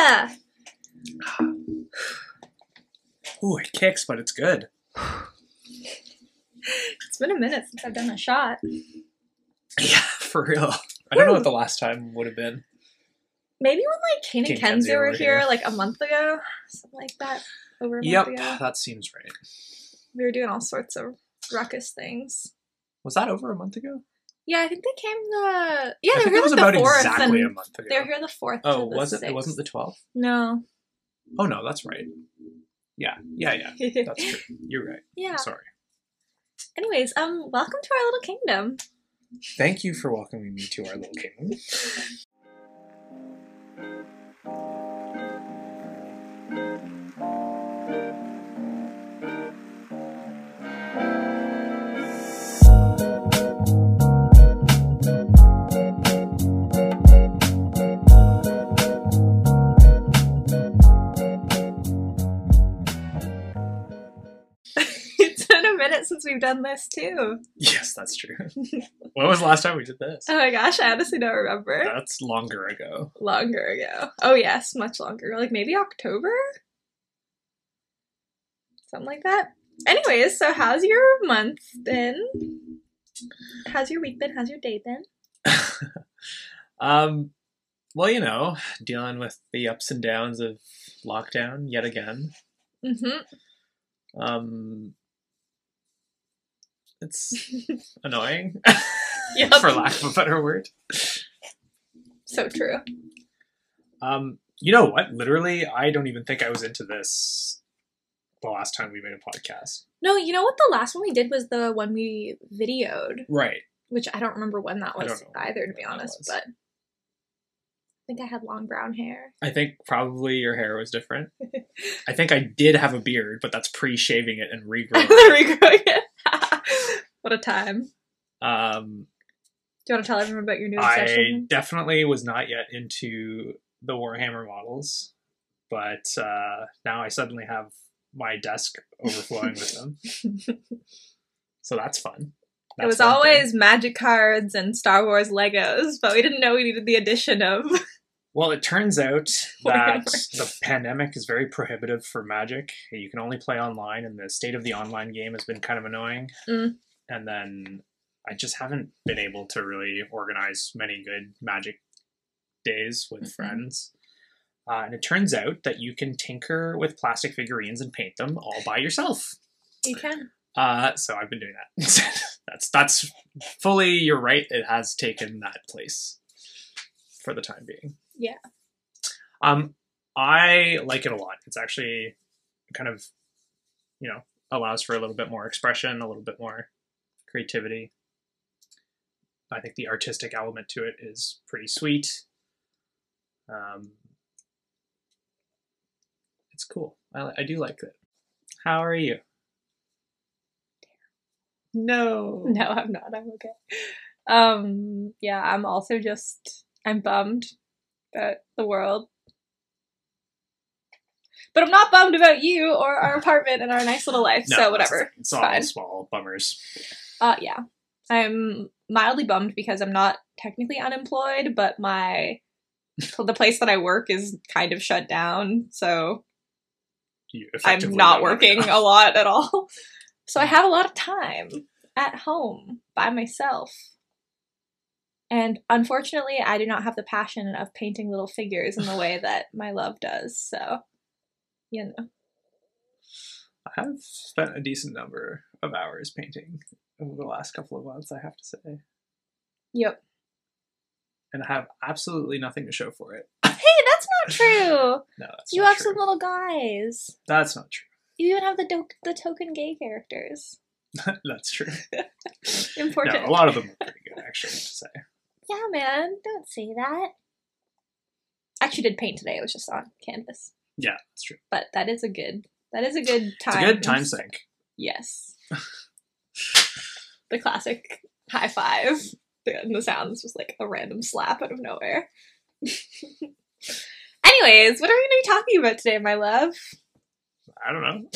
Yeah. Ooh, it kicks, but it's good. It's been a minute since I've done a shot. Yeah, for real. I don't know what the last time would have been. Maybe when like Kane and Kane Kenzie were here here. like a month ago. Something like that. Over a Yep, month ago. that seems right. We were doing all sorts of ruckus things. Was that over a month ago? Yeah, I think they came the... I Yeah, they think were it was here about the 4th. exactly a And month ago. they were here the 4th Oh, to the was it? 6th. It wasn't the 12th? No. Oh, no, that's right. Yeah. That's true. You're right. Yeah. Sorry. Anyways, welcome to our little kingdom. Thank you for welcoming me to our little kingdom. It's been a minute since we've done this too. Yes, that's true. When was the last time we did this? Oh my gosh, I honestly don't remember. That's longer ago. Longer ago. Oh yes, much longer. Like maybe October? Something like that. Anyways, so how's your month been? How's your week been? How's your day been? Well, you know, dealing with the ups and downs of lockdown yet again. Mm-hmm. It's annoying, Yep. for lack of a better word. So true. You know what? Literally, I don't even think I was into this the last time we made a podcast. No, you know what the last one we did was the one we videoed, Right. which I don't remember when that I was don't know either, to be when that honest, was. but I think I had long brown hair. I think probably your hair was different. I think I did have a beard, but that's pre-shaving it and regrowing it. Regrowing it. What a time. Do you want to tell everyone about your new I obsession? definitely was not yet into the Warhammer models, but now I suddenly have my desk overflowing with them. So that's fun. It was one thing. always Magic cards and Star Wars Legos, but we didn't know we needed the addition of... Well, it turns out that Warhammer. the pandemic is very prohibitive for Magic. You can only play online, and the state of the online game has been kind of annoying. Mm. And then I just haven't been able to really organize many good Magic days with friends. And it turns out that you can tinker with plastic figurines and paint them all by yourself. You can. So I've been doing that. That's fully, you're right, it has taken that place for the time being. Yeah. I like it a lot. It's actually kind of, you know, allows for a little bit more expression, a little bit more creativity. I think the artistic element to it is pretty sweet. It's cool. I do like it. How are you? No. No, I'm not. I'm okay. Yeah, I'm also just... I'm bummed about the world. But I'm not bummed about you or our apartment and our nice little life, No, so whatever. It's all fine. small bummers. Yeah. I'm mildly bummed because I'm not technically unemployed, but the place that I work is kind of shut down, so You I'm effectively not don't have working enough. a lot at all. So I have a lot of time at home by myself. And unfortunately, I do not have the passion of painting little figures in the way that my love does, so, you know. I have spent a decent number of hours painting over the last couple of months, I have to say. Yep. And I have absolutely nothing to show for it. Hey, that's not true! No, that's You not have true. some little guys. That's not true. You even have the token gay characters. That's true. Important. No, a lot of them are pretty good, actually, I have to say. Yeah, man, don't say that. I actually did paint today, it was just on canvas. Yeah, that's true. But that is a good time. It's a good time sink. Yes. The classic high five. And the sound is just like a random slap out of nowhere. Anyways, what are we going to be talking about today, my love? I don't know.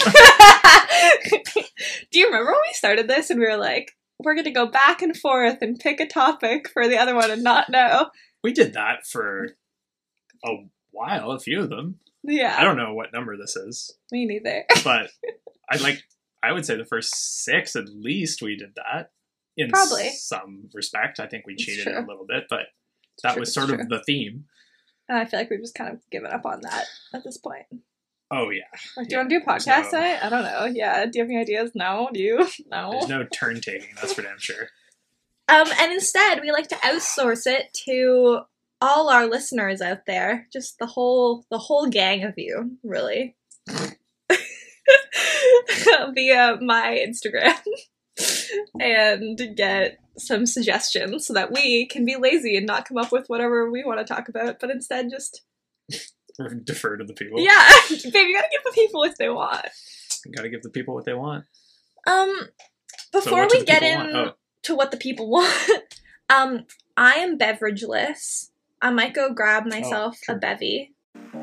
Do you remember when we started this and we were like, we're going to go back and forth and pick a topic for the other one and not know? We did that for while, a few of them. Yeah. I don't know what number this is, Me neither. but I would say the first 6 at least we did that. In Probably. some respect. I think we It's cheated true. a little bit, but that was sort of the theme. And I feel like we've just kind of given up on that at this point. Oh, yeah. Like, do you want to do a podcast tonight? I don't know. Yeah. Do you have any ideas? No. Do you? No. There's no turn taking, that's for damn sure. And instead, we like to outsource it to all our listeners out there. Just the whole gang of you, really. Via my Instagram. And get some suggestions so that we can be lazy and not come up with whatever we want to talk about, but instead just Or defer to the people. yeah, babe, you gotta give the people what they want. You gotta give the people what they want. Before what do we the get people want? in to what the people want, I am beverageless. I might go grab myself sure. a bevy.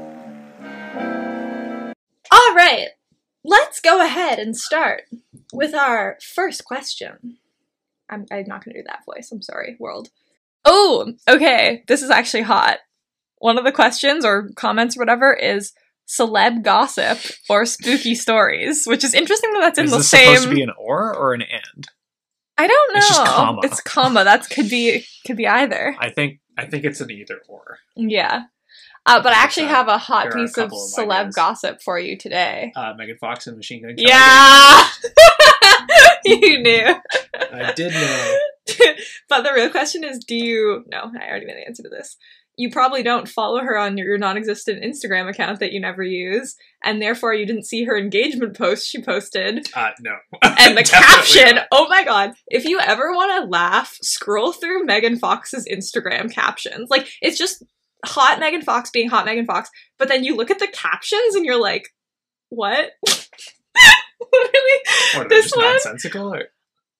All right, let's go ahead and start with our first question. I'm not going to do that voice. I'm sorry, world. Oh, okay. This is actually hot. One of the questions or comments or whatever is celeb gossip or spooky stories, which is interesting that that's in is the this same. supposed to be an or an and? I don't know. It's just comma. It's comma. That could be either. I think it's an either or. Yeah. But I actually have a hot There are a piece of couple of celeb ideas. gossip for you today. Megan Fox and Machine Gun Kelly. Yeah! You knew. I did know. But the real question is, no, I already know the answer to this. You probably don't follow her on your non-existent Instagram account that you never use, and therefore you didn't see her engagement post she posted. No. And the Definitely caption, not. oh my god, if you ever want to laugh, scroll through Megan Fox's Instagram captions. Like, it's just hot Megan Fox being hot Megan Fox, but then you look at the captions and you're like, what? Literally, What, are they this just one, nonsensical? Or?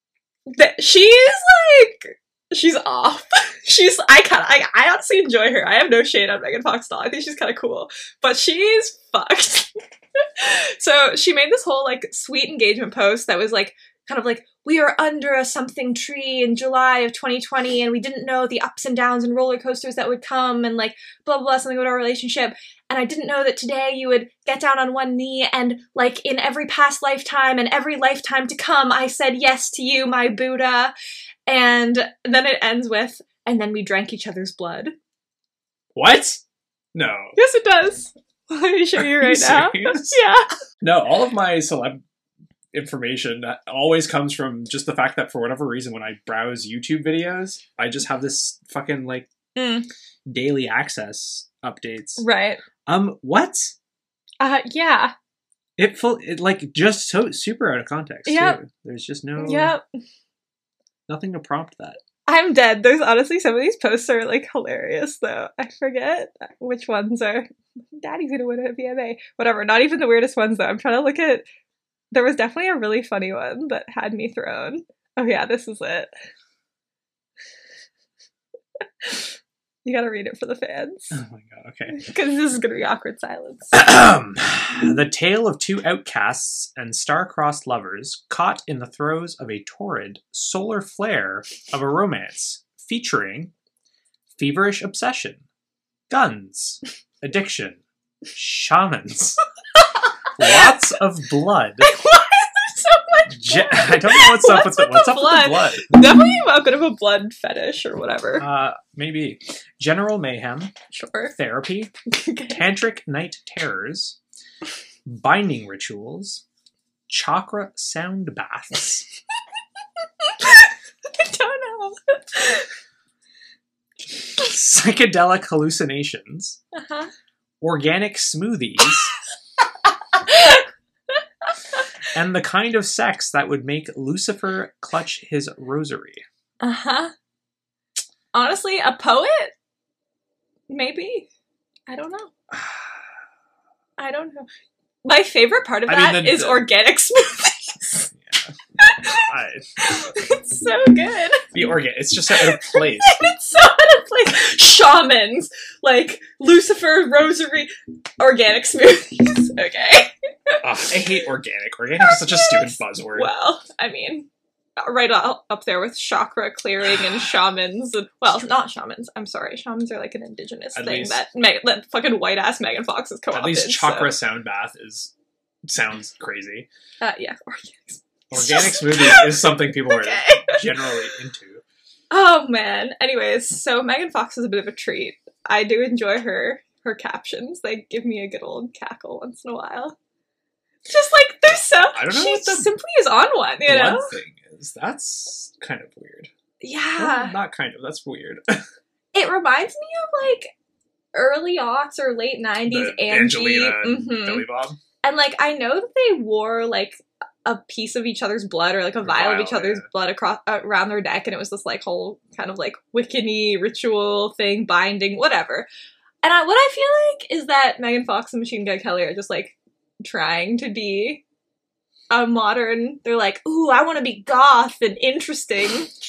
She's off. I honestly enjoy her. I have no shade on Megan Fox at all. I think she's kind of cool, but she's fucked. So she made this whole like sweet engagement post that was like kind of like, we are under a something tree in July of 2020 and we didn't know the ups and downs and roller coasters that would come and like blah blah blah, something about our relationship. And I didn't know that today you would get down on one knee and, like, in every past lifetime and every lifetime to come, I said yes to you, my Buddha. And then it ends with, and then we drank each other's blood. What? No. Yes, it does. Let me show you right now. Serious? Yeah. No, all of my celeb information always comes from just the fact that for whatever reason, when I browse YouTube videos, I just have this fucking, like, daily access updates. Right. What? Yeah. It like just so super out of context. Yep. Too. There's just no nothing to prompt that. I'm dead. There's honestly some of these posts are like hilarious though. I forget which ones are Daddy's gonna win a VMA. Whatever. Not even the weirdest ones though. I'm trying to look at. There was definitely a really funny one that had me thrown. Oh yeah, this is it. You gotta read it for the fans. Oh my god, okay. Because this is gonna be awkward silence. The tale of two outcasts and star-crossed lovers caught in the throes of a torrid solar flare of a romance featuring feverish obsession, guns, addiction, shamans, lots of blood. So much blood. I don't know what's up with the blood. Definitely a bit of a blood fetish or whatever. Maybe. General mayhem. Sure. Therapy. Tantric night terrors. Binding rituals. Chakra sound baths. I don't know. Psychedelic hallucinations. Uh-huh. Organic smoothies. And the kind of sex that would make Lucifer clutch his rosary. Uh-huh. Honestly, a poet? Maybe. I don't know. I don't know. My favorite part of that is organic smoothies. Yeah. It's so good. It's just out of place. It's so out of place. Shamans, like Lucifer, rosary, organic smoothies. Okay. I hate organic. Organic is such a stupid buzzword. Well, I mean, right up there with chakra clearing and shamans. And, well, not shamans. I'm sorry. Shamans are like an indigenous thing that fucking white-ass Megan Fox has co-opted. At least chakra sound bath sounds crazy. Yeah, organics. Organic smoothies is something people are generally into. Oh, man. Anyways, so Megan Fox is a bit of a treat. I do enjoy her captions. They give me a good old cackle once in a while. Just like, they're so... I don't know she what the simply is on one, you know? One thing is, that's kind of weird. Yeah. Well, not kind of, that's weird. It reminds me of, like, early aughts or late 90s The Angie. Angelina and Billy Bob. And, like, I know that they wore, like, a piece of each other's blood or, like, a vial of each other's blood across around their neck, and it was this, like, whole kind of, like, Wiccan-y ritual thing, binding, whatever. And what I feel like is that Megan Fox and Machine Gun Kelly are just, like, trying to be a modern... They're like, ooh, I want to be goth and interesting.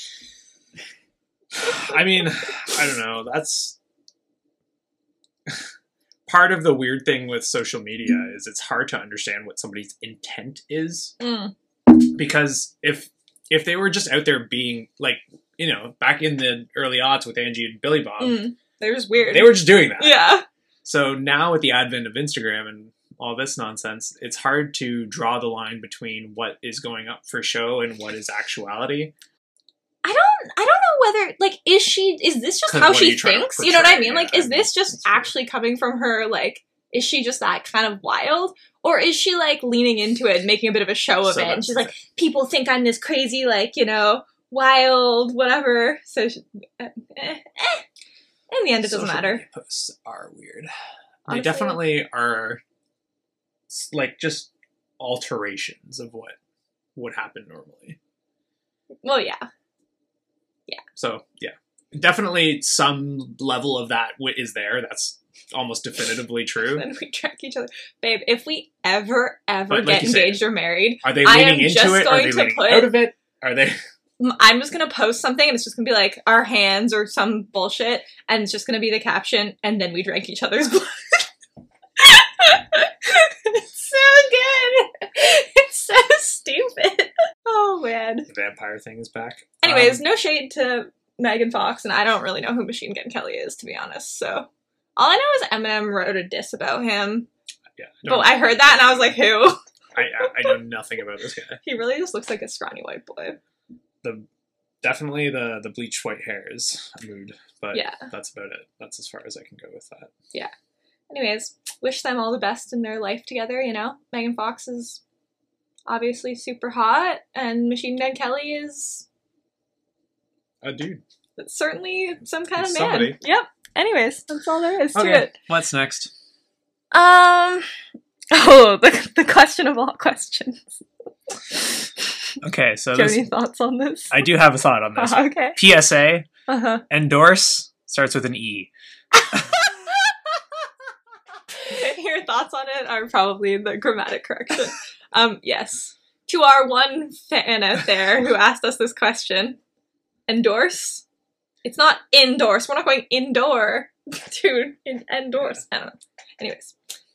I mean, I don't know. That's... Part of the weird thing with social media is it's hard to understand what somebody's intent is. Because if they were just out there being, like, you know, back in the early aughts with Angie and Billy Bob... They're just weird. They were just doing that. Yeah. So now with the advent of Instagram and all this nonsense, it's hard to draw the line between what is going up for show and what is actuality. I don't know whether, like, is this just how she thinks? You know what I mean? Like, is this just actually coming from her, like, is she just that kind of wild? Or is she, like, leaning into it and making a bit of a show of it? And she's like, people think I'm this crazy, like, you know, wild, whatever. So, in the end, it doesn't matter. Media posts are weird. Honestly, they definitely are, like, just alterations of what would happen normally. Well, yeah. So, yeah. Definitely some level of that is there. That's almost definitively true. Then we track each other. Babe, if we ever Like get engaged or married, are they leaning into it? Are they leaning out of it? Are they... I'm just going to post something and it's just going to be like our hands or some bullshit and it's just going to be the caption and then we drank each other's blood. It's so good. It's so stupid. Oh, man. The vampire thing is back. Anyways, no shade to Megan Fox and I don't really know who Machine Gun Kelly is, to be honest. So all I know is Eminem wrote a diss about him. Yeah, but I heard that and I was like, who? I know nothing about this guy. He really just looks like a scrawny white boy. Definitely the bleached white hair is a mood, but yeah, that's about it. That's as far as I can go with that. Yeah. Anyways, wish them all the best in their life together, you know? Megan Fox is obviously super hot, and Machine Gun Kelly is... a dude. It's certainly some kind of man. Somebody. Yep. Anyways, that's all there is to it. What's next? The question of all questions. Okay, so do you have any thoughts on this? I do have a thought on this. Okay. PSA, endorse, starts with an E. Your thoughts on it are probably the grammatic correction. Yes. To our one fan out there who asked us this question, endorse? It's not endorse. We're not going indoor to endorse. I don't know. Anyways.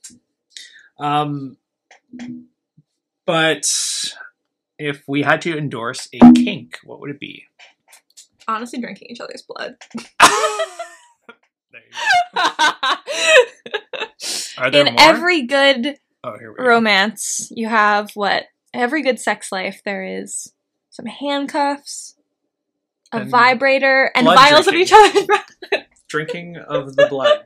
But if we had to endorse a kink, what would it be? Honestly, drinking each other's blood. There you go. Are there In more? every good here we romance, you have what? Every good sex life, there is some handcuffs, a And vibrator, and blood vials drinking. of each other's blood. Drinking of the blood.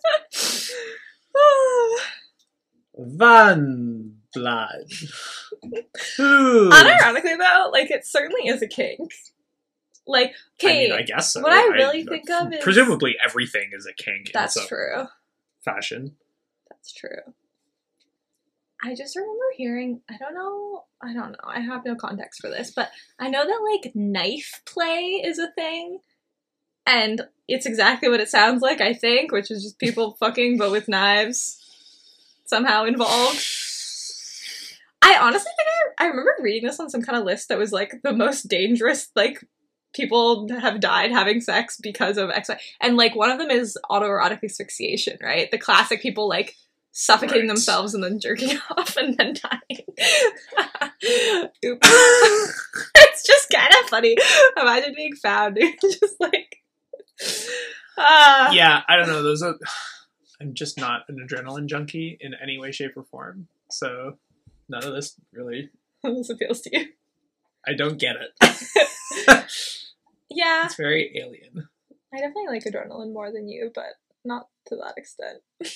Van blood. Ooh. Unironically, though, like, it certainly is a kink. Like, okay, I mean, I guess so. what I really think of is... Presumably everything is a kink That's in some true. fashion. That's true. I just remember hearing, I don't know, I have no context for this, but I know that, like, knife play is a thing, and it's exactly what it sounds like, I think, which is just people fucking, but with knives somehow involved. I honestly think I remember reading this on some kind of list that was, like, the most dangerous, like, people have died having sex because of X, and, like, one of them is autoerotic asphyxiation, right? The classic people, like, suffocating themselves and then jerking off and then dying. Oops. It's just kind of funny. Imagine being found, dude. Just like, yeah, I don't know. I'm just not an adrenaline junkie in any way, shape, or form. So none of this really. This appeals to you. I don't get it. Yeah. It's very alien. I definitely like adrenaline more than you, but not to that extent.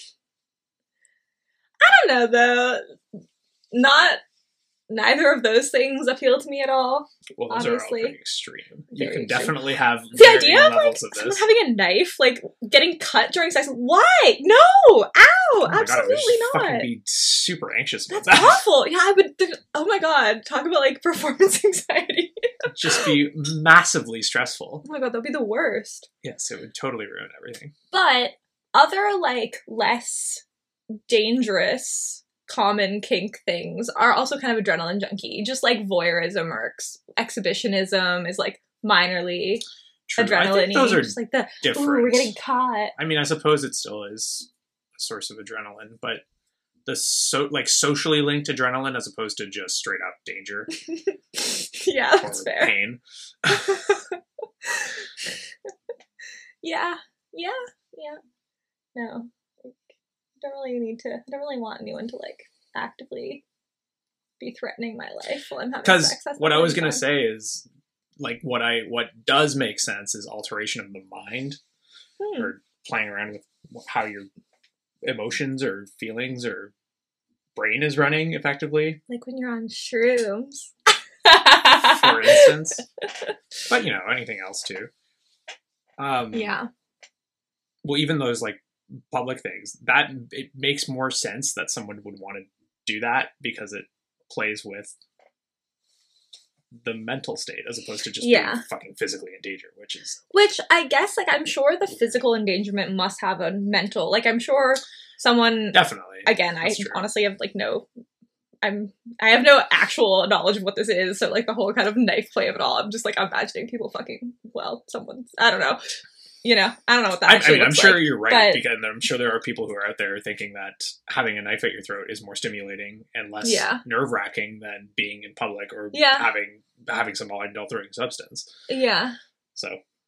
I don't know, though. Neither of those things appeal to me at all. Well, those obviously. are all pretty extreme. You Very can extreme. definitely have The idea of, like, levels of someone this. having a knife, like, getting cut during sex. Why? No! Ow! Oh my God, I would Absolutely just not. fucking be super anxious about That's that. awful. Yeah, I would. Oh my God. Talk about, like, performance anxiety. Just be massively stressful. Oh my God, that'd be the worst. Yes, it would totally ruin everything. But other, like, less dangerous common kink things are also kind of adrenaline junky. Just like voyeurism or exhibitionism is like minorly True. I adrenaline-y. think those are just like the, different. ooh, we're getting caught. I mean, I suppose it still is a source of adrenaline, but the socially linked adrenaline as opposed to just straight up danger Yeah, or that's fair. pain. Yeah. No. I don't really want anyone to like actively be threatening my life while I'm having sex. Because That's what not I was really gonna fun. say is like what does make sense is alteration of the mind or playing around with how your emotions or feelings or brain is running effectively, Like when you're on shrooms. for instance. But anything else too. Yeah. Well, even those like public things, that it makes more sense that someone would want to do that because it plays with the mental state as opposed to just being fucking physically in danger, which I guess, like, I'm sure the physical endangerment must have a mental, like, I'm sure someone definitely. Again, I That's true. honestly have like I have no actual knowledge of what this is, so like the whole kind of knife play of it all, I'm just like imagining people fucking, I don't know. I don't know what that actually I'm looks sure like, you're right, but because I'm sure there are people who are out there thinking that having a knife at your throat is more stimulating and less nerve-wracking than being in public or having some mind-altering substance. Yeah. So.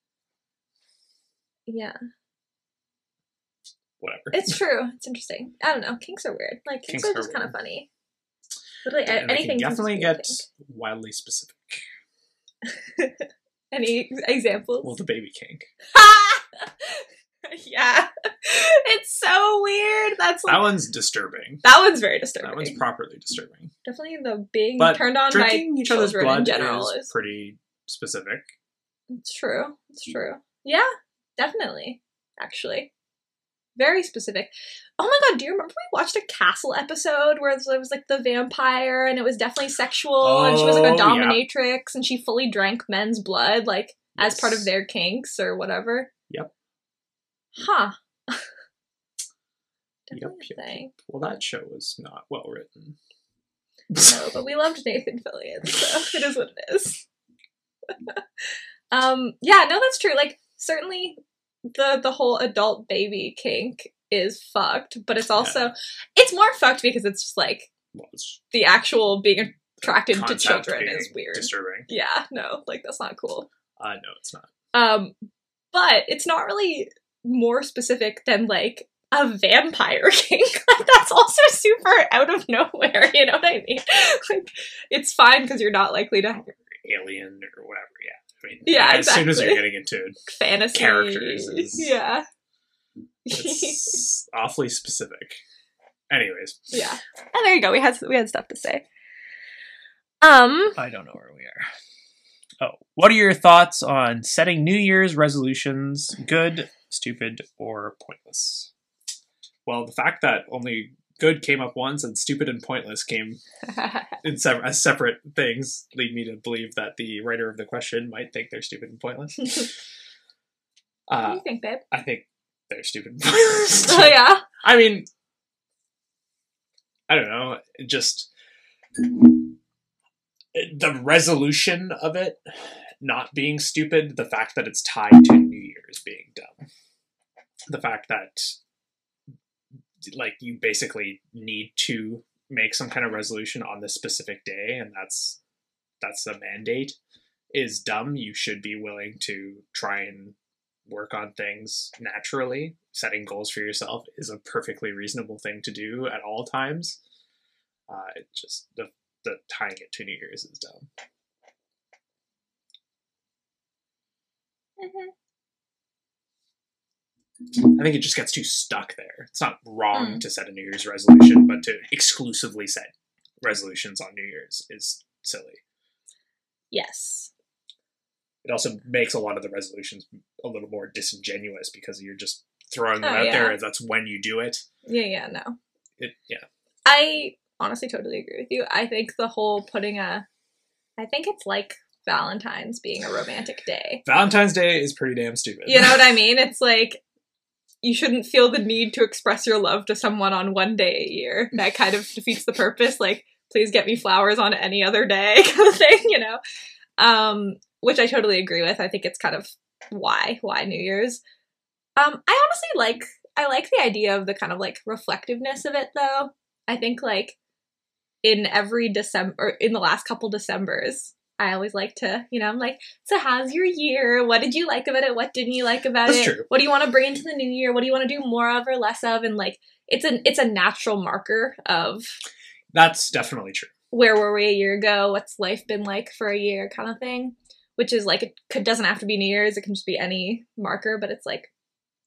Yeah. Whatever. It's true. It's interesting. I don't know. Kinks are weird. Like, kinks are just kind of funny. Literally, and anything they can definitely get kink. wildly specific. Any examples? Well, the baby kink. Yeah. It's so weird. That's like, that one's disturbing. That one's very disturbing. That one's properly disturbing. Definitely the being but turned on by drinking each other's children in blood general is pretty specific. It's true. It's true. Yeah, definitely. Actually. Very specific. Oh my God, do you remember we watched a Castle episode where it was like the vampire and it was definitely sexual and she was like a dominatrix and she fully drank men's blood like as part of their kinks or whatever? Yep. Huh. Definitely a thing. Well, that show was not well written. No, but we loved Nathan Fillion, so it is what it is. Yeah, no, that's true. Like, certainly the whole adult baby kink is fucked, but it's also it's more fucked because it's just like the actual being attracted to children is weird. Disturbing. Yeah, no, like that's not cool. No, it's not. But it's not really more specific than like a vampire kink. Like that's also super out of nowhere, you know what I mean? Like it's fine because you're not likely to alien or whatever, I mean, as soon as you're getting into fantasy characters, it's awfully specific. Anyways, yeah, and there you go. We had stuff to say. I don't know where we are. Oh, what are your thoughts on setting New Year's resolutions? Good, stupid, or pointless? Well, the fact that only good came up once and stupid and pointless came in as separate things lead me to believe that the writer of the question might think they're stupid and pointless. What do you think, babe? I think they're stupid and pointless. Oh, yeah? I mean, I don't know. Just the resolution of it not being stupid, the fact that it's tied to New Year's being dumb. The fact that like you basically need to make some kind of resolution on this specific day and that's a mandate is dumb. You should be willing to try and work on things naturally. Setting goals for yourself is a perfectly reasonable thing to do at all times. It just the tying it to New Year's is dumb. I think it just gets too stuck there. It's not wrong to set a New Year's resolution, but to exclusively set resolutions on New Year's is silly. Yes. It also makes a lot of the resolutions a little more disingenuous because you're just throwing them out there as that's when you do it. Yeah, no. I honestly totally agree with you. I think the whole I think it's like Valentine's being a romantic day. Valentine's Day is pretty damn stupid. You know what I mean? It's like, you shouldn't feel the need to express your love to someone on one day a year. That kind of defeats the purpose. Like, please get me flowers on any other day kind of thing, you know? Which I totally agree with. I think it's kind of why New Year's. I honestly like the idea of the kind of like reflectiveness of it though. I think like in every December, or in the last couple Decembers, I always like to, you know, I'm like, so how's your year? What did you like about it? What didn't you like about That's it? true. What do you want to bring into the new year? What do you want to do more of or less of? And like, it's a natural marker of. That's definitely true. Where were we a year ago? What's life been like for a year kind of thing? Which is like, doesn't have to be New Year's. It can just be any marker, but it's like,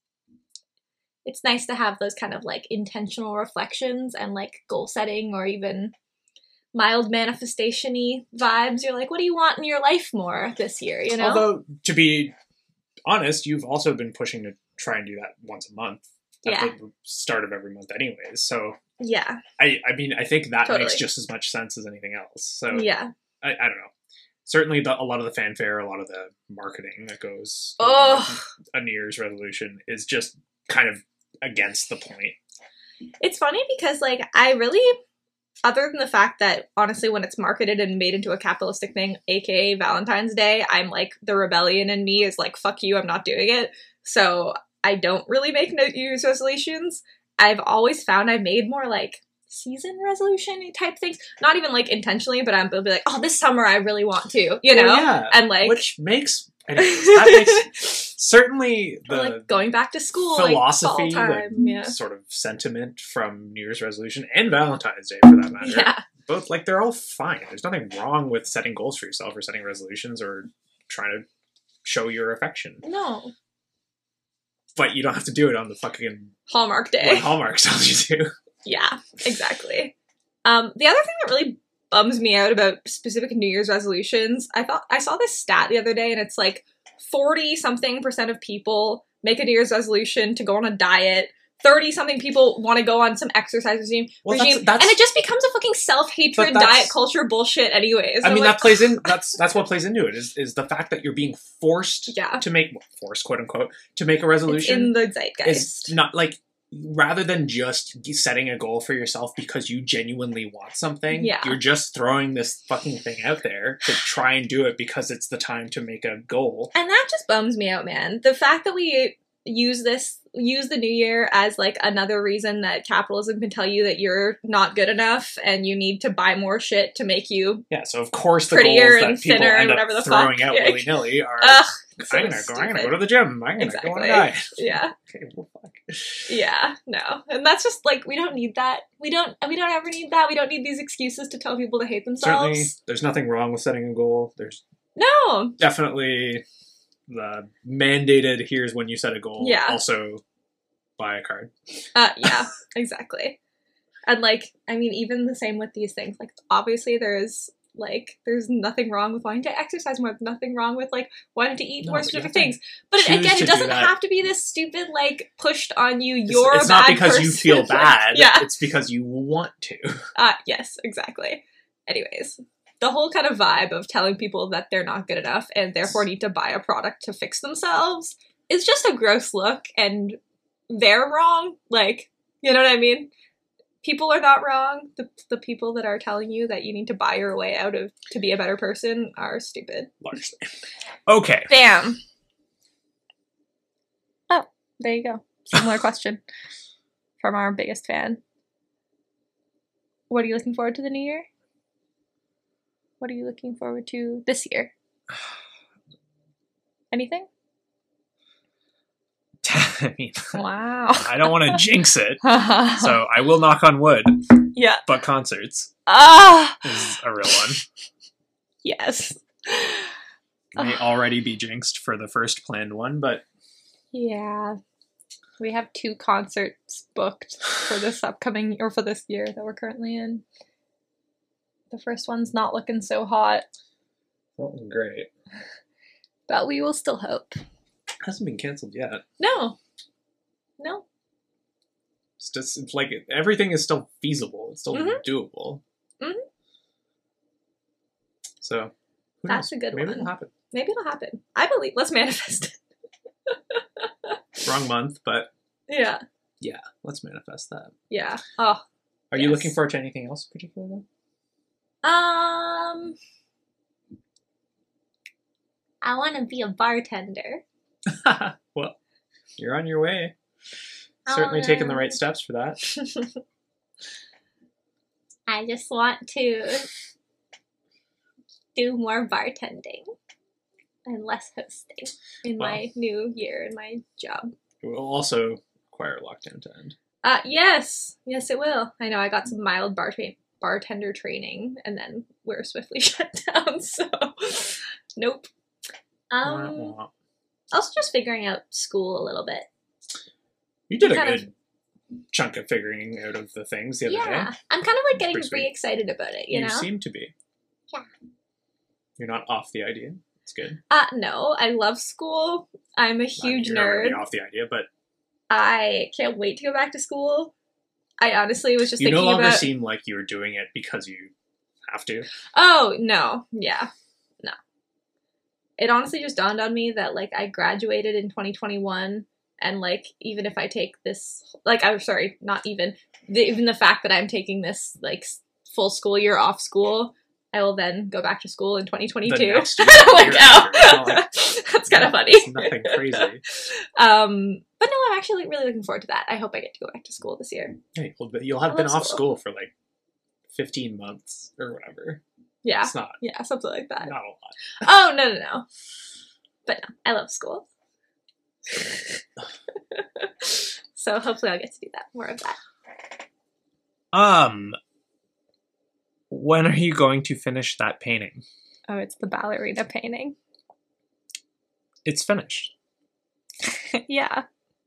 it's nice to have those kind of like intentional reflections and like goal setting or even mild manifestation-y vibes. You're like, what do you want in your life more this year, you know? Although, to be honest, you've also been pushing to try and do that once a month at the start of every month anyways. So yeah. I mean, I think that makes just as much sense as anything else. So yeah. I don't know. Certainly a lot of the fanfare, a lot of the marketing that goes a New Year's resolution is just kind of against the point. It's funny because like I really, other than the fact that honestly when it's marketed and made into a capitalistic thing, aka Valentine's Day, I'm like, the rebellion in me is like, fuck you, I'm not doing it. So I don't really make New Year's resolutions. I've always found I've made more like season resolution type things. Not even like intentionally, but I'll be like, oh, this summer I really want to, you know? Yeah. And like, which makes, anyways, that makes certainly the like going back to school, philosophy, like fall time, sort of sentiment from New Year's resolution and Valentine's Day for that matter. Yeah. Both, like, they're all fine. There's nothing wrong with setting goals for yourself or setting resolutions or trying to show your affection. No. But you don't have to do it on the fucking Hallmark Day. When Hallmark tells you to. Yeah, exactly. The other thing that really bums me out about specific New Year's resolutions, I saw this stat the other day, and it's like 40-something% of people make a New Year's resolution to go on a diet. 30-something people want to go on some exercise regime, and it just becomes a fucking self-hatred diet culture bullshit anyways. I mean, that plays in, that's what plays into it, is the fact that you're being forced to make, forced, quote unquote, to make a resolution. It's in the zeitgeist. Is not like, rather than just setting a goal for yourself because you genuinely want something, you're just throwing this fucking thing out there to try and do it because it's the time to make a goal. And that just bums me out, man. The fact that we use the new year as like another reason that capitalism can tell you that you're not good enough and you need to buy more shit to make you so of course the prettier goals and that people thinner end and up whatever the throwing fuck. out willy-nilly are I'm gonna go to the gym, I'm gonna go on a diet. Yeah. Okay, well, fuck. Yeah, no. And that's just like, we don't need that. We don't ever need that. We don't need these excuses to tell people to hate themselves. Certainly there's nothing wrong with setting a goal. There's definitely the mandated, here's when you set a goal. Also buy a card. Yeah, exactly. And like, I mean, even the same with these things. Like, obviously there's nothing wrong with wanting to exercise more. There's nothing wrong with like wanting to eat more specific things. But again, it doesn't have to be this stupid like pushed on you. It's not because you feel bad. Yeah, it's because you want to. Yes, exactly. Anyways, the whole kind of vibe of telling people that they're not good enough and therefore need to buy a product to fix themselves is just a gross look, and they're wrong. Like, you know what I mean? People are not wrong. The people that are telling you that you need to buy your way out of to be a better person are stupid. Largely. Okay. Bam. Oh, there you go. Similar question from our biggest fan. What are you looking forward to the new year? What are you looking forward to this year? Anything? I mean, Wow. I don't want to jinx it, so so I will knock on wood, yeah. but concerts Ah. is a real one. Yes. May already be jinxed for the first planned one, but Yeah. We have 2 concerts booked for this upcoming, or for this year that we're currently in. The first one's not looking so hot, well, great. but we will still hope. Hasn't been canceled yet. No. It's just it's like everything is still feasible. It's still doable. Mhm. So who That's knows? a good Maybe one. it'll happen. Maybe it'll happen. I believe. Let's manifest it. Wrong month, but Yeah. let's manifest that. Yeah. Oh. Are you Yes. looking forward to anything else particularly? I want to be a bartender. Well, you're on your way. Certainly taking the right steps for that. I just want to do more bartending and less hosting in my new year in my job. It will also require lockdown to end. Yes, it will. I know. I got some mild bartender training, and then we're swiftly shut down. So, nope. Also, just figuring out school a little bit. You did a Kind good chunk of figuring out of the things the other day. I'm kind of like getting Pretty sweet. excited about it. You know. seem to be. Yeah. You're not off the idea. It's good. No, I love school. I'm a huge You're nerd. already off the idea, but I can't wait to go back to school. I honestly was just you thinking no longer about. seem like you were doing it because you have to. Oh no, yeah, no. It honestly just dawned on me that like I graduated in 2021, and like even if I take this, like I'm sorry, not even even the fact that I'm taking this like full school year off school, I will then go back to school in 2022. The next year, like, year oh, after. It's not like- that's kind of funny. It's nothing crazy. But no, I'm actually really looking forward to that. I hope I get to go back to school this year. Hey, well, but you'll have I been love off school for like 15 months or whatever. Yeah, It's not yeah, something like that. not a lot. Oh no. But no, I love school. So hopefully I'll get to do that, more of that. When are you going to finish that painting? Oh, it's the ballerina painting. It's finished. Yeah.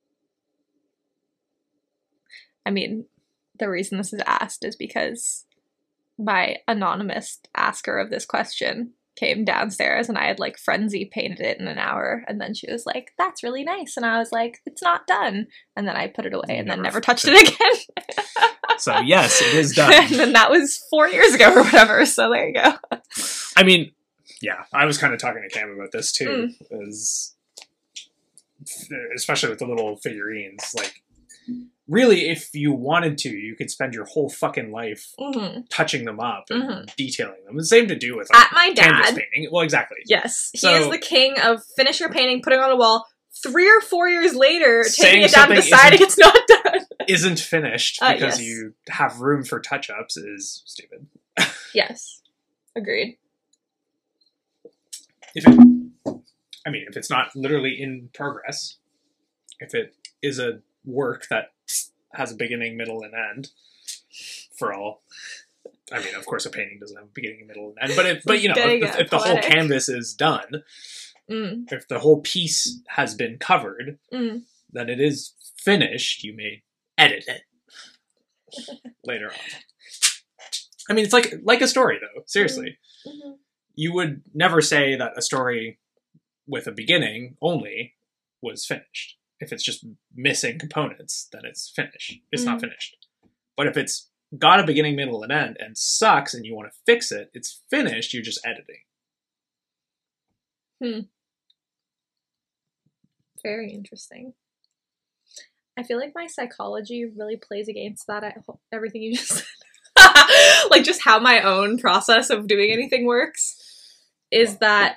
I mean, the reason this is asked is because my anonymous asker of this question came downstairs and I had like frenzy painted it in an hour, and then she was like, "That's really nice," and I was like, "It's not done," and then I put it away and then never touched it again. So yes, it is done. And then that was 4 years ago or whatever, so there you go. I mean, yeah, I was kind of talking to Cam about this too, especially with the little figurines. Like, really, if you wanted to, you could spend your whole fucking life touching them up and detailing them. The same to do with like, At my canvas dad. painting. Well, exactly. Yes, he So- is the king of finish your painting, putting it on a wall. 3 or 4 years later, Saying taking it down and something deciding it's not done. Isn't finished because Yes. you have room for touch-ups is stupid. Yes, agreed. If it's not literally in progress, if it is a work that has a beginning, middle, and end, for all, I mean, of course, a painting doesn't have a beginning, middle, and end, but you know, if the whole poetic. canvas is done, if the whole piece has been covered, then it is finished. You may edit it later on. I mean, it's like a story, though. Seriously. You would never say that a story with a beginning only was finished. If it's just missing components, then it's finished. It's not finished. But if it's got a beginning, middle, and end and sucks and you want to fix it, it's finished, you're just editing. Very interesting. I feel like my psychology really plays against that. Everything you just said. Like just how my own process of doing anything works is that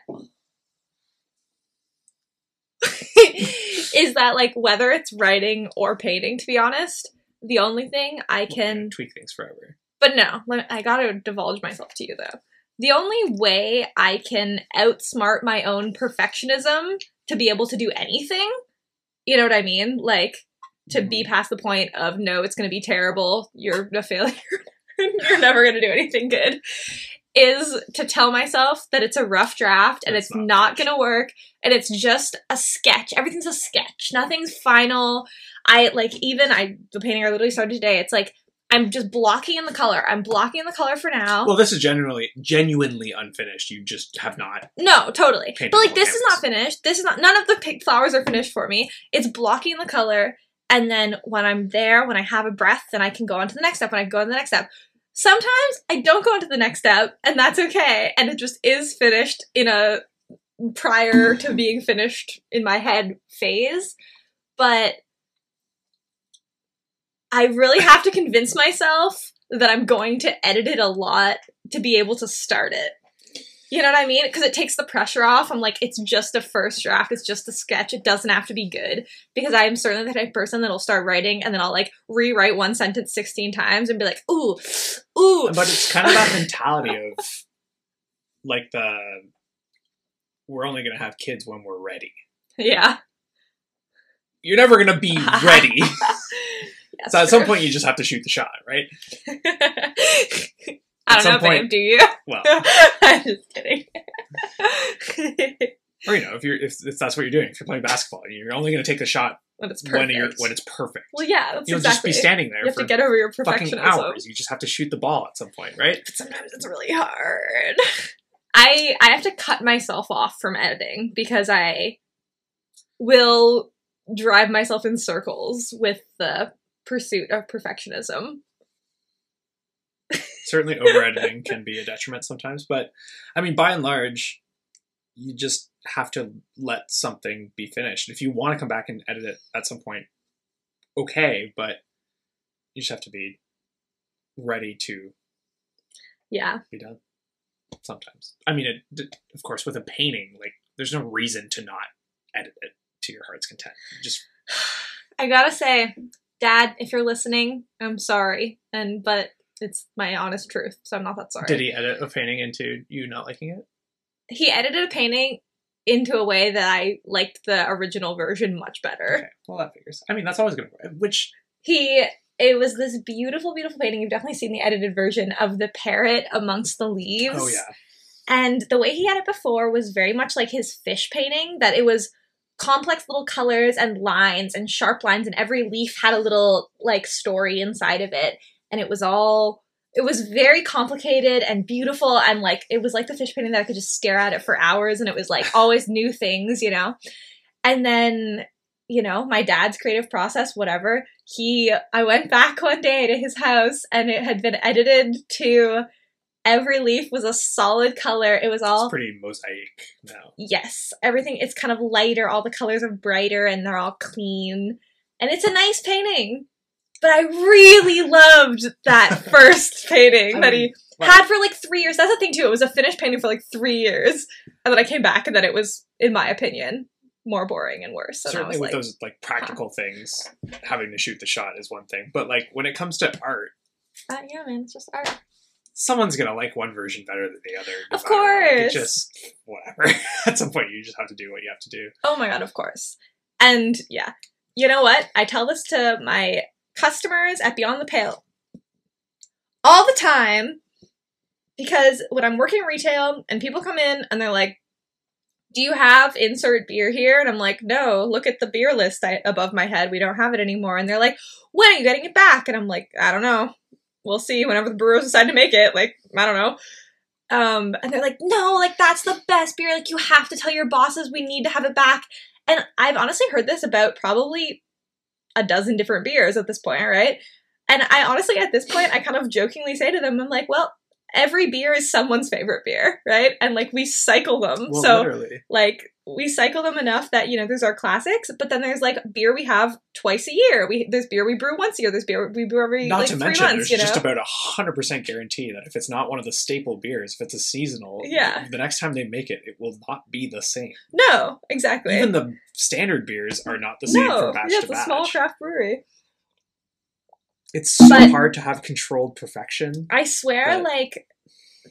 like whether it's writing or painting, to be honest, the only thing I can tweak things forever. But no, I gotta divulge myself to you though. the only way I can outsmart my own perfectionism to be able to do anything, you know what I mean? Like, to be past the point of, no, it's going to be terrible, you're a failure, you're never going to do anything good, is to tell myself that it's a rough draft and it's not going to work, and it's just a sketch. Everything's a sketch. Nothing's final. The painting I literally started today, it's like, I'm just blocking in the color. I'm blocking in the color for now. Well, this is genuinely unfinished. You just have not. No, totally. But like, this is not finished. This is not. None of the pink flowers are finished for me. It's blocking the color, and then when I'm there, when I have a breath, then I can go on to the next step. When I go on to the next step, sometimes I don't go on to the next step, and that's okay. And it just is finished in a prior to being finished in my head phase, but I really have to convince myself that I'm going to edit it a lot to be able to start it. You know what I mean? Because it takes the pressure off. I'm like, it's just a first draft. It's just a sketch. It doesn't have to be good. Because I am certainly the type of person that'll start writing and then I'll like rewrite one sentence 16 times and be like, ooh. But it's kind of that mentality of like we're only going to have kids when we're ready. Yeah. You're never going to be ready. Yes, so at some point you just have to shoot the shot, right? I don't know, babe, do you? Well. I'm just kidding. Or, if that's what you're doing, if you're playing basketball, you're only going to take the shot when it's perfect. When it's perfect. Well, yeah, that's You'll exactly. just be standing there. You have to get over your perfectionism. Fucking hours. You just have to shoot the ball at some point, right? But sometimes it's really hard. I have to cut myself off from editing because I will drive myself in circles with the pursuit of perfectionism. Certainly over-editing can be a detriment sometimes, but I mean, by and large, you just have to let something be finished. If you want to come back and edit it at some point, okay, but you just have to be ready to be done sometimes. I mean, of course, with a painting, like, there's no reason to not edit it to your heart's content. I gotta say, Dad, if you're listening, I'm sorry, but it's my honest truth, so I'm not that sorry. Did he edit a painting into you not liking it? He edited a painting into a way that I liked the original version much better. Okay, well, that figures. I mean, that's always going to work. It was this beautiful, beautiful painting. You've definitely seen the edited version of the parrot amongst the leaves. Oh, yeah. And the way he had it before was very much like his fish painting, that it was complex little colors and lines and sharp lines, and every leaf had a little, like, story inside of it. And it was very complicated and beautiful, and like, it was like the fish painting that I could just stare at it for hours, and it was like always new things, And then, my dad's creative process, whatever, I went back one day to his house and it had been edited to every leaf was a solid color. It was all... It's pretty mosaic now. Yes. Everything, it's kind of lighter, all the colors are brighter and they're all clean. And it's a nice painting. But I really loved that first painting that he had for like 3 years. That's the thing too. It was a finished painting for like 3 years. And then I came back and then it was, in my opinion, more boring and worse. And certainly with those like practical things, having to shoot the shot is one thing. But like when it comes to art. Yeah, man, it's just art. Someone's going to like one version better than the other. Of course. Like, just whatever. At some point you just have to do what you have to do. Oh my God, of course. And yeah, you know what? I tell this to my customers at Beyond the Pale all the time, because when I'm working retail and people come in and they're like, do you have insert beer here? And I'm like, no, look at the beer list above my head. We don't have it anymore. And they're like, when are you getting it back? And I'm like, I don't know. We'll see whenever the brewers decide to make it. Like, I don't know. And they're like, no, like, that's the best beer. Like, you have to tell your bosses we need to have it back. And I've honestly heard this about probably a dozen different beers at this point, right? And I honestly, at this point, I kind of jokingly say to them, I'm like, well, every beer is someone's favorite beer, right? And like, we cycle them. Well, so literally. Like, we cycle them enough that, there's our classics, but then there's like beer we have twice a year. There's beer we brew once a year. There's beer we brew every not like to 3 mention, months, there's just about 100% guarantee that if it's not one of the staple beers, if it's a seasonal, the next time they make it, it will not be the same. No, exactly. Even the standard beers are not the same from batch to batch. It's a small craft brewery. It's so hard to have controlled perfection. I swear, like,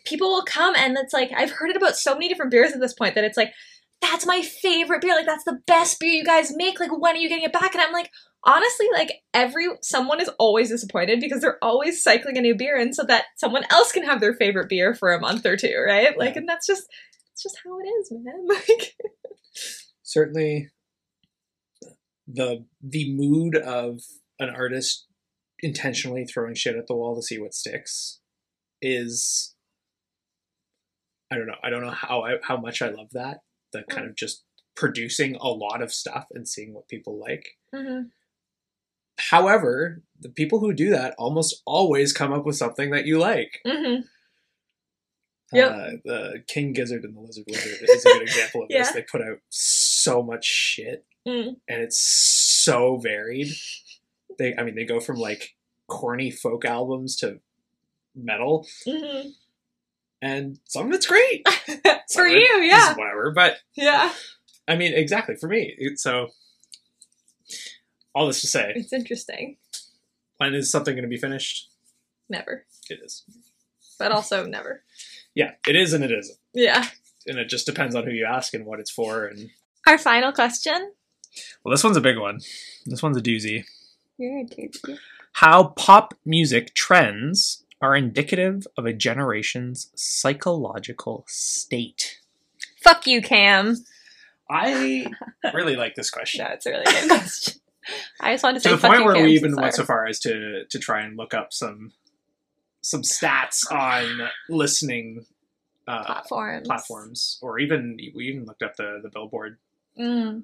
people will come and it's like, I've heard it about so many different beers at this point that it's like, that's my favorite beer. Like, that's the best beer you guys make. Like, when are you getting it back? And I'm like, honestly, like, someone is always disappointed because they're always cycling a new beer in so that someone else can have their favorite beer for a month or two, right? Like, and it's just how it is, man. Like, certainly the mood of an artist intentionally throwing shit at the wall to see what sticks is, I don't know how much I love that. The kind of just producing a lot of stuff and seeing what people like. mm-hmm. However, the people who do that almost always come up with something that you like. Mm-hmm. Yep. The King Gizzard and the Lizard Wizard is a good example of this. They put out so much shit, and it's so varied. They go from like corny folk albums to metal, and some of it's great for you, yeah, whatever. But yeah, I mean, exactly for me. So all this to say, it's interesting. When is something going to be finished? Never. It is, but also never. Yeah, it is and it isn't. Yeah. And it just depends on who you ask and what it's for. And our final question. Well, this one's a big one. This one's a doozy. You're a doozy. How pop music trends are indicative of a generation's psychological state. Fuck you, Cam. I really like this question. No, it's a really good question. I just wanted to say to the point where Cam, we even went so far as to try and look up some stats on listening platforms, or we even looked up the Billboard, the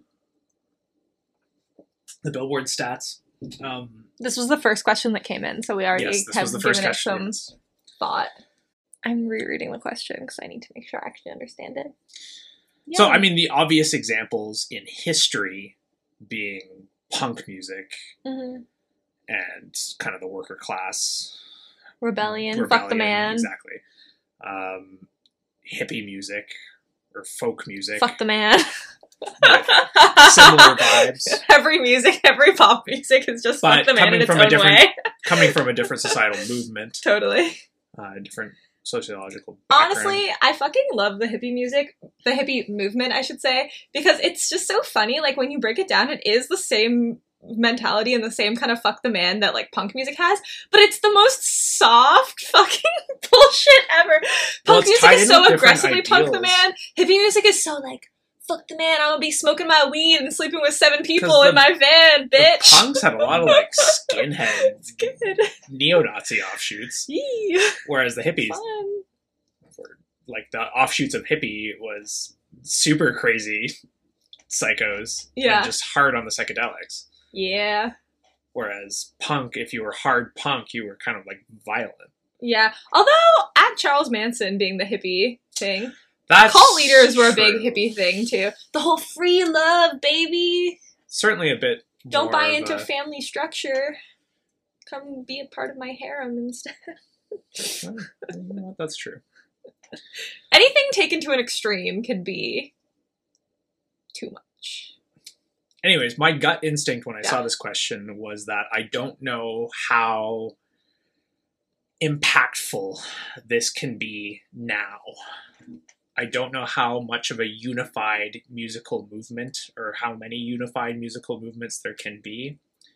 Billboard stats. This was the first question that came in, so we already have given it some thought. I'm rereading the question because I need to make sure I actually understand it. Yeah. So, I mean, the obvious examples in history being punk music and kind of the worker class. Rebellion, fuck the man. Exactly. Hippie music or folk music. Fuck the man. Similar vibes. Every pop music is just fuck the man in its own way. Coming from a different societal movement. Totally. Different sociological background. Honestly, I fucking love the hippie music, the hippie movement, I should say, because it's just so funny. Like, when you break it down, it is the same mentality and the same kind of fuck the man that like punk music has, but it's the most soft fucking bullshit ever. Punk music is so aggressively punk the man. Hippie music is so like, fuck the man, I'm gonna be smoking my weed and sleeping with 7 people in my van, bitch. The punks had a lot of like skinhead, neo-Nazi offshoots. Yee. Whereas the hippies were like, the offshoots of hippie was super crazy psychos and just hard on the psychedelics. Yeah. Whereas punk, if you were hard punk, you were kind of like violent. Yeah. Although, at Charles Manson being the hippie thing, that's cult leaders were a big hippie thing too. The whole free love, baby. Certainly a bit. Don't buy into family structure. Come be a part of my harem instead. Well, you know what? That's true. Anything taken to an extreme can be too much. Anyways, my gut instinct when I saw this question was that I don't know how impactful this can be now. I don't know how much of a unified musical movement or how many unified musical movements there can be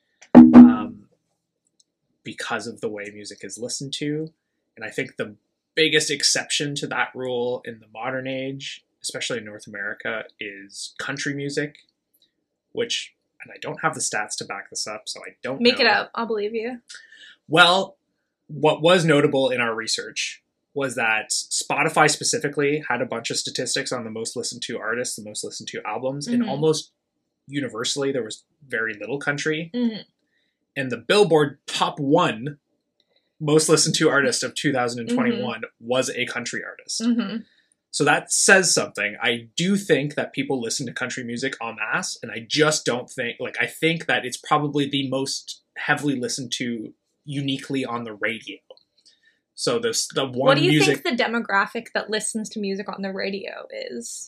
because of the way music is listened to. And I think the biggest exception to that rule in the modern age, especially in North America, is country music, which, and I don't have the stats to back this up, so I don't Make it up. I'll believe you. Well, what was notable in our research was that Spotify specifically had a bunch of statistics on the most listened to artists, the most listened to albums, and almost universally there was very little country. And the Billboard top 1 most listened to artist of 2021 was a country artist. So that says something. I do think that people listen to country music en masse, and I just don't think, like, I think that it's probably the most heavily listened to uniquely on the radio. So the one What do you think the demographic that listens to music on the radio is?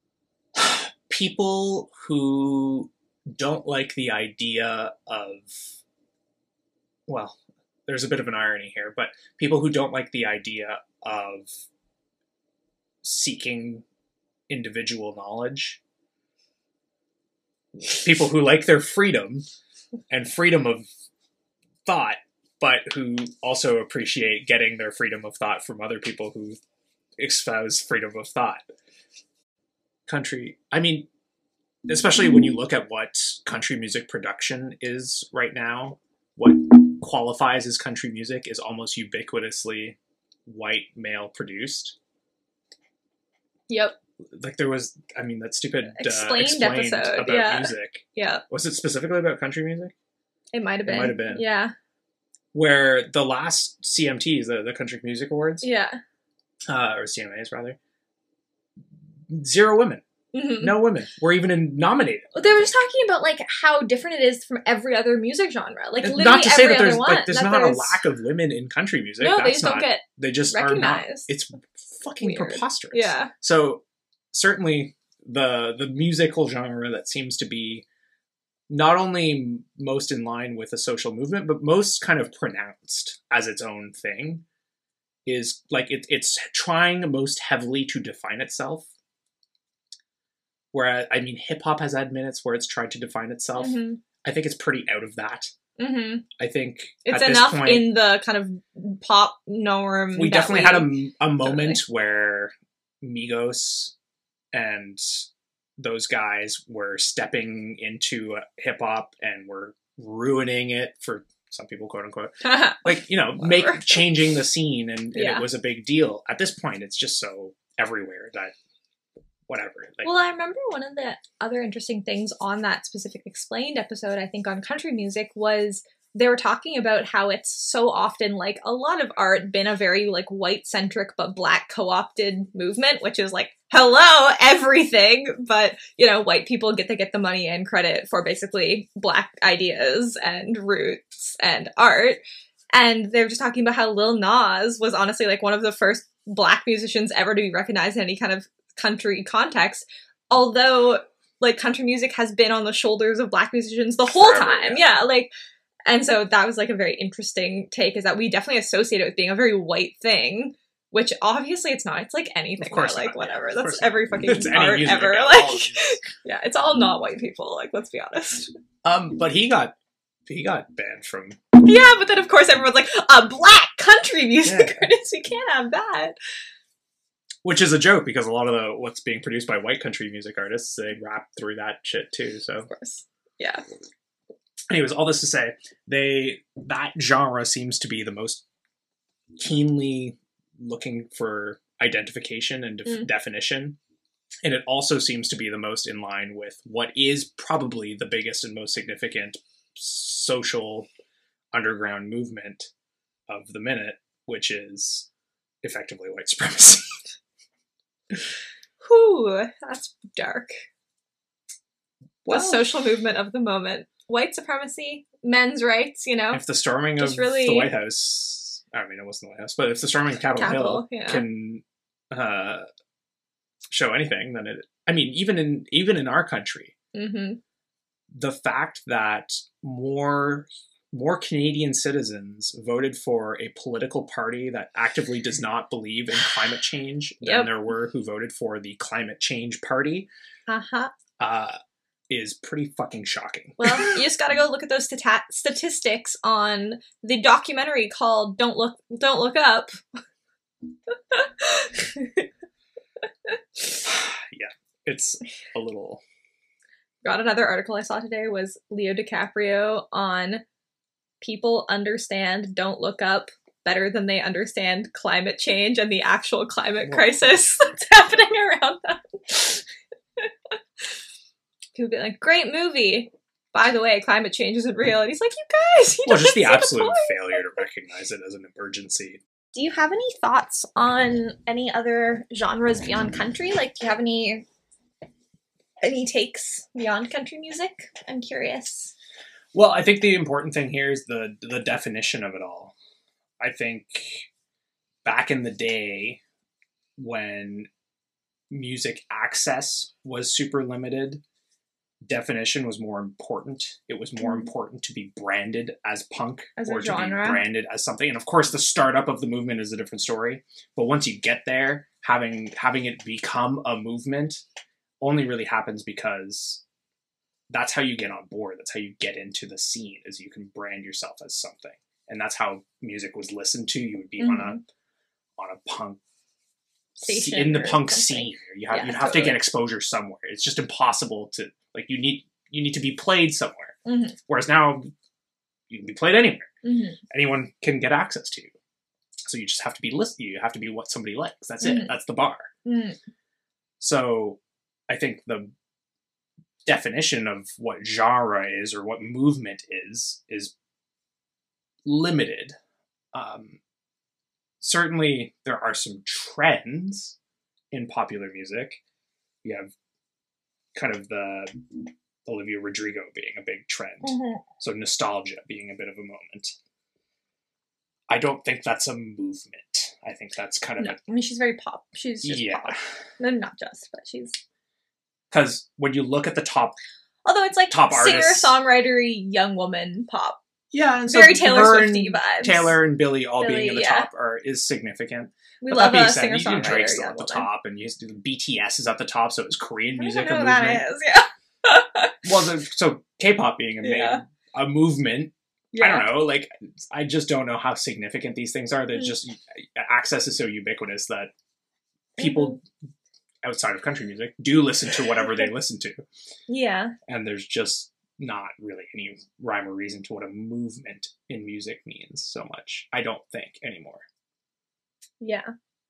People who don't like the idea of, well, there's a bit of an irony here, but people who don't like the idea of seeking individual knowledge. People who like their freedom and freedom of thought, but who also appreciate getting their freedom of thought from other people who espouse freedom of thought. Country, I mean, especially when you look at what country music production is right now, what qualifies as country music is almost ubiquitously white male produced. Yep. Like there was, I mean, that stupid Explained episode about music. Yeah. Was it specifically about country music? It might have been. It might have been. Yeah. Where the last CMTs, the Country Music Awards, Yeah. Or CMAs rather, 0 women. Mm-hmm. No women were even nominated. They were just talking about like how different it is from every other music genre. Like literally not to say every that there's other one. like there's not a lack of women in country music. No, That's they just don't get they just recognized. are not. It's fucking Weird. preposterous. Yeah. So certainly the musical genre that seems to be not only most in line with a social movement, but most kind of pronounced as its own thing is like it's trying most heavily to define itself. Where, I mean, hip-hop has had minutes where it's tried to define itself. Mm-hmm. I think it's pretty out of that. Mm-hmm. I think it's at enough this point, in the kind of pop norm. we definitely had a moment Totally. where Migos and those guys were stepping into hip-hop and were ruining it for some people, quote unquote. Like, you know, changing the scene, and Yeah. it was a big deal. At this point, it's just so everywhere that whatever. Like, Well, I remember one of the other interesting things on that specific Explained episode, I think on country music, was they were talking about how it's so often, like, a lot of art been a very, like, white-centric but black co-opted movement, which is like, hello, everything, but, you know, white people get the money and credit for basically black ideas and roots and art. And they were just talking about how Lil Nas was honestly, like, one of the first black musicians ever to be recognized in any kind of country context, although like country music has been on the shoulders of black musicians the whole time. Yeah, like, and so that was like a very interesting take, is that we definitely associate it with being a very white thing, which obviously it's not. It's like anything, of course or like not. whatever. Of That's course every not. fucking It's any art music ever. at all. Like, yeah, it's all not white people. Like, let's be honest. but he got banned from. Yeah, but then of course everyone's like, a black country music artist. We can't have that. Which is a joke, because a lot of what's being produced by white country music artists, they rap through that shit too. So Of course, yeah. Anyways, all this to say, that genre seems to be the most keenly looking for identification and definition, and it also seems to be the most in line with what is probably the biggest and most significant social underground movement of the minute, which is effectively white supremacy. Whew, that's dark. Well, The social movement of the moment. White supremacy, men's rights, you know? if the storming Just of really- the White House, I mean, it wasn't the White House, but if the storming of Capitol Hill yeah. can show anything, then it. I mean, even in our country, Mm-hmm. the fact that more Canadian citizens voted for a political party that actively does not believe in climate change than there were who voted for the Climate Change Party is pretty fucking shocking. Well, you just gotta go look at those statistics on the documentary called Don't Look Up. Yeah, it's a little... Got another article I saw today was Leo DiCaprio on people understand Don't Look Up better than they understand climate change and the actual climate crisis that's happening around them. People be like, great movie. By the way, climate change isn't real. And he's like, you guys, you Well, don't just the see absolute point. failure to recognize it as an emergency. Do you have any thoughts on any other genres beyond country? Like, do you have any takes beyond country music? I'm curious. Well, I think the important thing here is the definition of it all. I think back in the day when music access was super limited, definition was more important. It was more important to be branded as punk As a or to genre. be branded as something. And of course, the startup of the movement is a different story. But once you get there, having it become a movement only really happens because that's how you get on board. That's how you get into the scene, is you can brand yourself as something. And that's how music was listened to. You would be on a punk Station in the or punk something. scene. You'd Yeah, have to totally. get exposure somewhere. It's just impossible to, like, you need to be played somewhere. Mhm. Whereas now you can be played anywhere. Mhm. Anyone can get access to you. So you just have to be listening. You have to be what somebody likes. That's it. Mhm. That's the bar. Mhm. So I think the definition of what genre is or what movement is limited. Certainly there are some trends in popular music. You have kind of the Olivia Rodrigo being a big trend. Mhm. So nostalgia being a bit of a moment. I don't think that's a movement. I think that's kind of No, I mean, she's very pop. She's just pop. No, not just, but she's... Because when you look at the top... Although it's like top artists, singer-songwriter-y young woman pop. yeah, and very so Taylor her Swifty and vibes. Taylor and Billie all being in the yeah. top is significant. We But love that being a said, singer-songwriter Drake's still young at the woman. top, and you used to do BTS is at the top, so it's Korean I music don't a know who movement. that is, yeah. Well, so K-pop being a movement. Yeah. I don't know. Like, I just don't know how significant these things are. They're just, access is so ubiquitous that people outside of country music do listen to whatever they listen to. Yeah. And there's just not really any rhyme or reason to what a movement in music means so much. I don't think anymore. Yeah.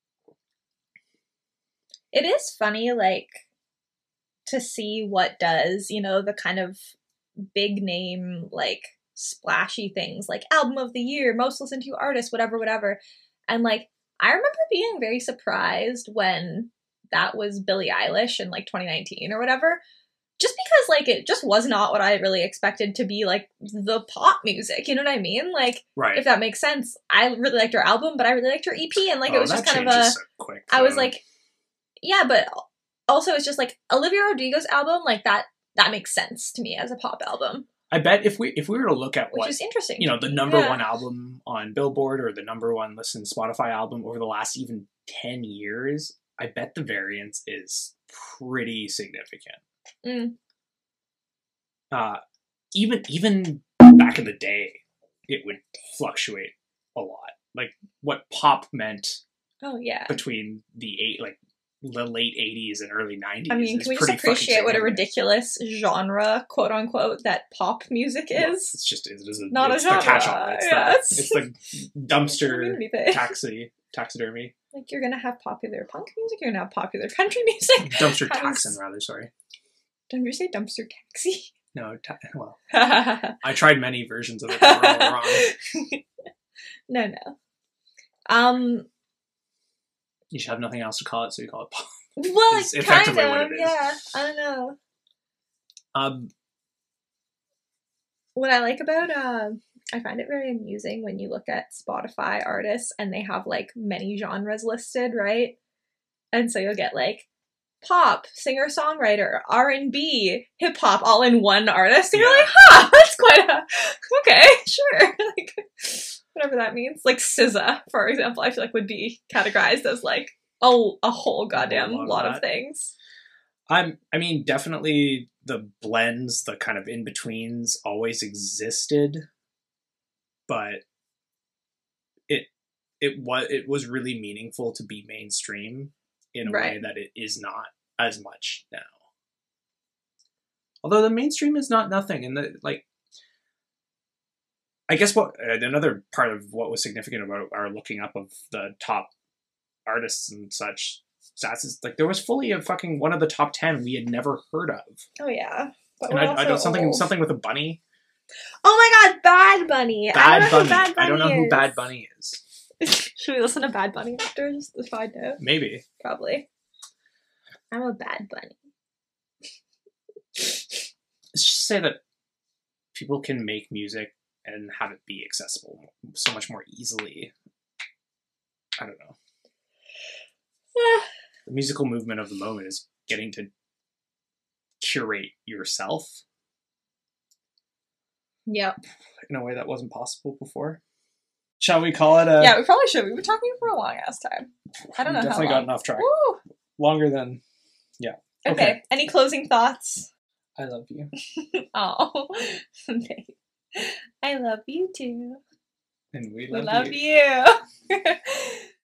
It is funny, like, to see what does, you know, the kind of big name, like, splashy things, like album of the year, most listened to artist, whatever. And, like, I remember being very surprised when that was Billie Eilish in, like, 2019 or whatever. Just because, like, it just was not what I really expected to be, like, the pop music, you know what I mean? Like, right. If that makes sense. I really liked her album, but I really liked her EP, and, like, it was just kind of so quick, I was like, yeah, but also it's just, like, Olivia Rodrigo's album, like, that makes sense to me as a pop album. I bet if we were to look at Which is interesting. You know, the number one album on Billboard or the number one listened Spotify album over the last even 10 years, I bet the variance is pretty significant. Even back in the day, it would fluctuate a lot. Like what pop meant. Oh yeah. Between the late 80s and early 90s. I mean, can we just appreciate what a ridiculous genre, quote unquote, that pop music is? Well, it's just it is not it's a genre. The catch-all. It's the dumpster taxidermy. Like, you're gonna have popular punk music, you're gonna have popular country music. Dumpster taxon, rather. Sorry. Did you say dumpster taxi? No. Well, I tried many versions of it that were all wrong. No. You should have nothing else to call it, so you call it pop. Well, it's effectively what it is. Yeah, I don't know. What I like about I find it very amusing when you look at Spotify artists and they have like many genres listed, right? And so you'll get like pop, singer-songwriter, R&B, hip-hop, all in one artist. And you're like, that's quite okay, sure. Like, whatever that means. Like SZA, for example, I feel like would be categorized as like a whole goddamn lot of things. I mean, definitely the blends, the kind of in-betweens always existed, but it was really meaningful to be mainstream in a way that it is not as much now. Although the mainstream is not nothing, and I guess what another part of what was significant about our looking up of the top artists and such stats is like there was fully a fucking one of the top 10 we had never heard of. Oh yeah, but and I know something with a bunny. Oh my god, Bad Bunny! I don't know who Bad Bunny is. Should we listen to Bad Bunny after just to find out? Maybe. Probably. I'm a Bad Bunny. Let's just say that people can make music and have it be accessible so much more easily. I don't know. The musical movement of the moment is getting to curate yourself. Yep. In a way that wasn't possible before. Shall we call it a... Yeah, we probably should. We've been talking for a long ass time. I don't know how definitely long. got enough track. Woo! Longer than... Yeah. Okay. Any closing thoughts? I love you. Oh, I love you too. And we We love love you.